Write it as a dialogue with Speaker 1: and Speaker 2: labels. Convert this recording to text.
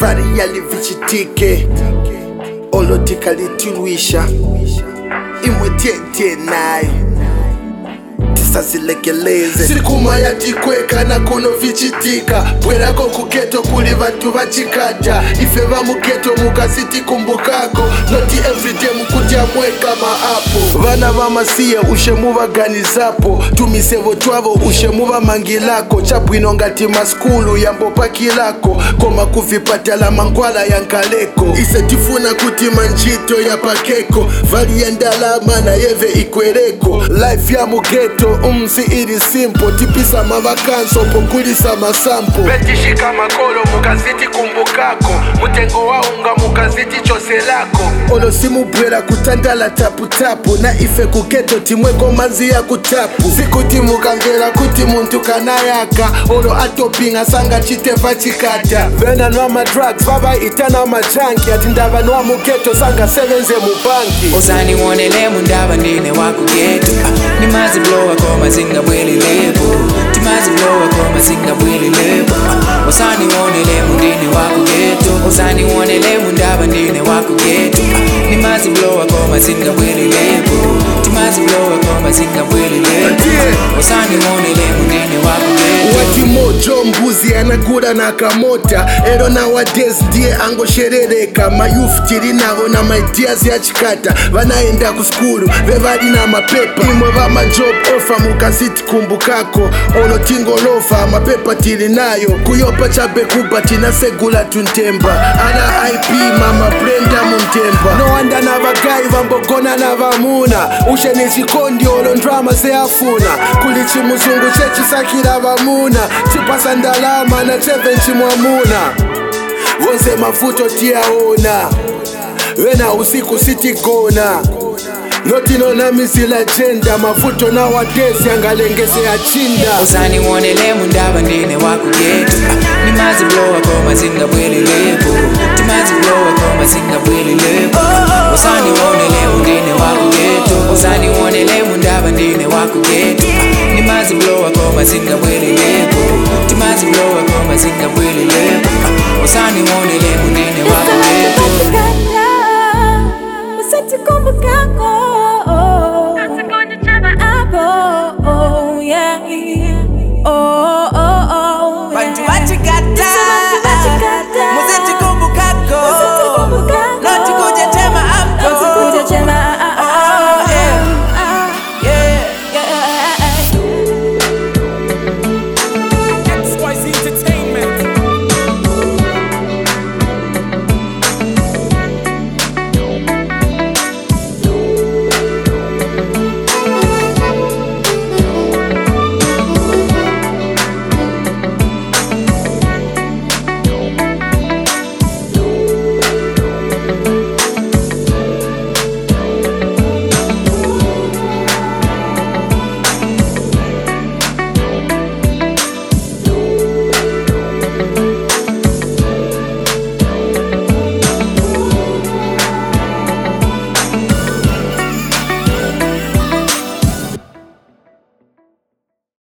Speaker 1: vari yalivichitike olotika litilwisha imwe tiete nayo tisazilekeleze sikuma yatikweka na kuno vichitika bwerako kuketo kuli vantu vachikata ife vamuketo mukasiti kumbukako noti everyday mukutya mweka maapo vana vamasiye ushemu vaganizapo tumisevo twavo ushemu vamangilako chabwino ngati maskulu yambopakilako koma kuvipatala mangwala yankaleko ise tifuna kuti manjito yapakeko vali ya ndalama na yeve ikwereko life ya mugeto umzi iri simple tipisa mavakanso pokulisa masampo betishika makolo mukaziti kumbukako mutengo waunga mukaziti chose lako olo simubwera kutandala taputapu na ife kuketo timweko manzi ya kutapu sikuti mukamvera kuti muntu kanayaka olo atopinga sanga chitepa chikata venanwa madrugs vava itana majanki ati ndava nwa muketo sanga sevenze mubanki
Speaker 2: Osani wonele mundaba ndine wakugeto Nimazi blowa koma zinga bweli lepo Timazi blowa koma zinga bweli lepo Osani wonele mundine wakugeto Osani wonele mundaba ndine wakugeto Nimazi blowa koma zinga bweli lepo Timazi blowa koma zinga bweli lepo Osani wonele mundine wakugeto
Speaker 1: Wati mojo mbuzi anagura na kamota Ero nowadays ndiye angosherereka Mayouth tiri navo na maideas ya chikata Vanaenda kuskulu vevali na mapepa Imwe vama job offer mukaziti kumbukako Olo tingolofa mapepa tiri nayo Kuyopa chabe kuba tina segula tuntemba Ana IP mama Brenda muntemba No wanda na vagai vambogona na vamuna Ushe nishikondi olo ndrama seafuna Kulichi muzungu chechi sakira vamuna Chipasa ndalama na chevenchi mwamuna Vonse mafuto tiaona Wena usiku sitigona Notino na mizila agenda mafuto na wadesi angalengese ya chinda
Speaker 2: Osani wonele mundaba ndine wakugeto Nimazi blowa koma zinga bweli lepo Timazi blowa koma zinga bweli lepo Osani wonele mundine wakugeto Osani wonele mundaba ndine wakugeto Nimazi blowa koma zinga bweli lepo Timazi blowa koma zinga bweli lepo Osani wonele mundine wakugeto
Speaker 3: Usati kumbukako